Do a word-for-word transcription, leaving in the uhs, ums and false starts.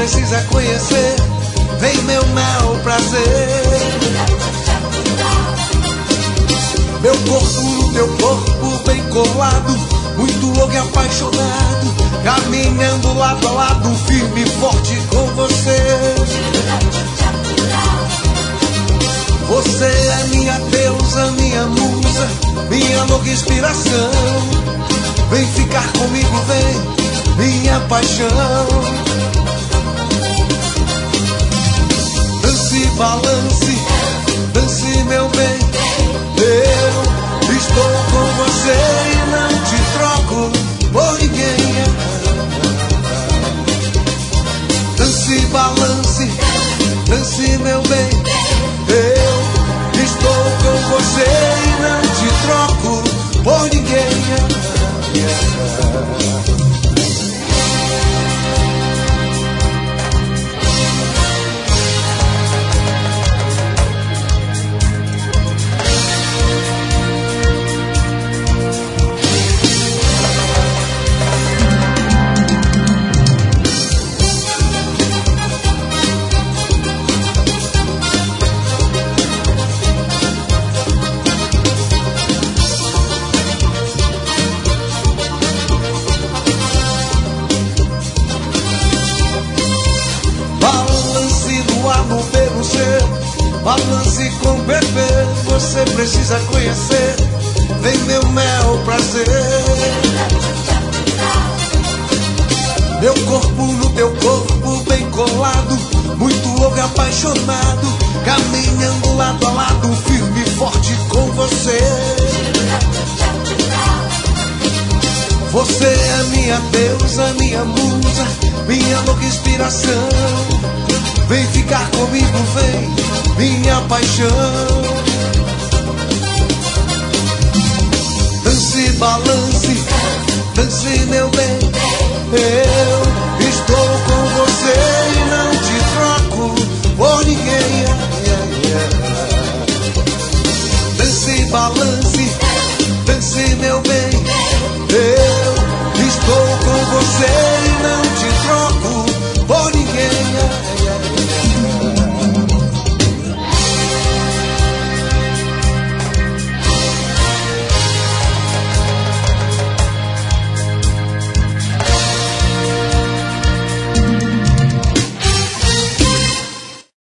precisa conhecer. Vem meu mel prazer. Meu corpo no teu corpo bem colado, muito louco e apaixonado, caminhando lado a lado, firme e forte com você. Você é minha deusa, minha musa, minha louca inspiração. Vem ficar comigo, vem, minha paixão. Dance, balance, dance meu bem. Eu estou com você e não te troco por ninguém. Dance, balance, dance meu bem. Eu estou com você e não te troco por ninguém. Balance com bebê, você precisa conhecer. Vem meu mel prazer. Meu corpo no teu corpo bem colado, muito louco e apaixonado, caminhando lado a lado, firme e forte com você. Você é minha deusa, minha musa, minha louca inspiração. Vem ficar comigo, vem, minha paixão. Dance, balance, dance meu bem.